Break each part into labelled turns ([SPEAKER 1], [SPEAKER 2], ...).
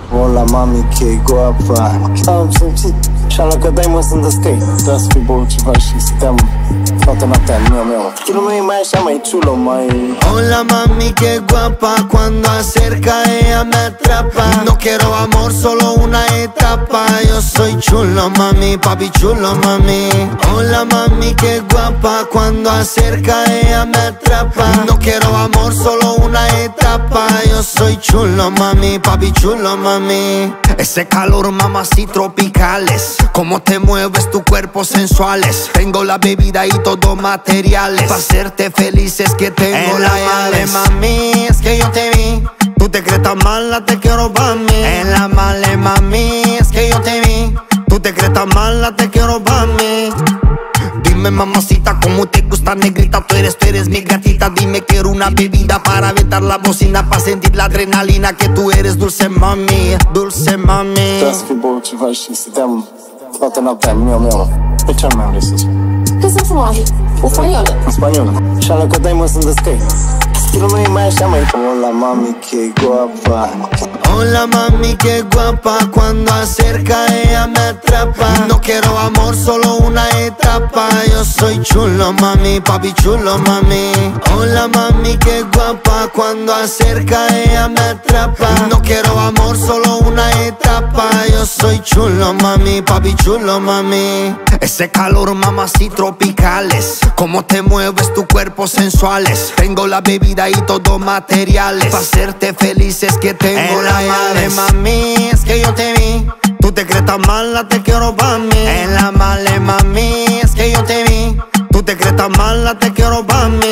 [SPEAKER 1] Hola mami, qué guapa. Și-am cădem în the skate. Dați fi băut ceva și stăm toată noaptea meu. Tu nu mai așa mai chulo, mai.
[SPEAKER 2] Hola mami, qué guapa. Cuando acerca ella me atrapa. No quiero amor, solo una etapa. Yo soy chulo mami, papi chulo mami. Hola mami, qué guapa. Cuando acerca ella me atrapa. No quiero amor, solo una etapa. Yo soy chulo mami, papi chulo mami. Ese calor, mamá, así tropicales. Cómo te mueves, tu cuerpo sensuales. Tengo la bebida y todo materiales. Pa' hacerte feliz es que tengo la llave. Mami, es que yo te vi. Tú te crees tan mala, te quiero pa' mí. En la male, mami, es que yo te vi. Tú te crees tan mala, te quiero pa' mí. Dime mamacita, cómo te gusta negrita. Tú eres mi gatita. Dime, quiero una bebida para aventar la bocina, para sentir la adrenalina. Que tú eres dulce mami, dulce mami.
[SPEAKER 1] Dați fi băut ceva și stăm toată noaptea meu. Pe ce mai vrei să spun?
[SPEAKER 3] ¿Qué es eso, mami? ¿En español?
[SPEAKER 1] În spaniolă. Și-am cădem în the skate. Tu nu mai așa mai. Hola mami, qué guapa.
[SPEAKER 2] Hola mami, qué guapa. Cuando acerca ella me atrapa. No quiero amor, solo una etapa. Yo soy chulo mami, papi chulo mami. Hola mami, qué guapa. Cuando acerca ella me atrapa. No quiero amor, solo una etapa. Yo soy chulo mami, papi chulo mami. Ese calor, mamá, así tropicales. Cómo te mueves, tu cuerpo sensuales. Tengo la bebida y todo materiales. Pa' hacerte feliz es que tengo la llave. Mami, es que yo te vi. Tú te crees tan mala, te quiero pa' mí. En la male, mami, es que yo te vi. Tú te crees tan mala, te quiero pa' mí.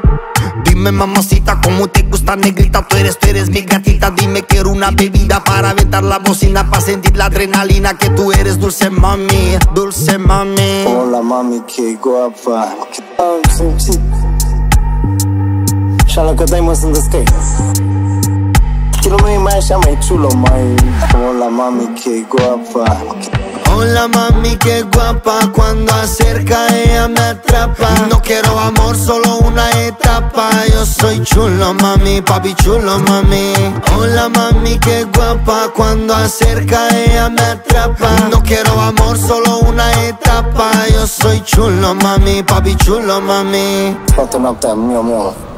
[SPEAKER 2] Dime mamacita, cómo te gusta negrita. Tú eres mi gatita. Dime, quiero una bebida para aventar la bocina, para sentir la adrenalina. Que tú eres dulce mami, dulce mami.
[SPEAKER 1] Hola mami, qué guapa. Și-am cădem în the skate. Tu nu mai așa mai chulo, mai. Hola mami, qué guapa.
[SPEAKER 2] Hola mami, qué guapa. Cuando acerca ella me atrapa. No quiero amor, solo una etapa. Yo soy chulo mami, papi chulo mami. Hola mami, qué guapa. Cuando acerca ella me atrapa. No quiero amor, solo una etapa. Yo soy chulo mami, papi chulo mami.
[SPEAKER 1] Toată noaptea meu.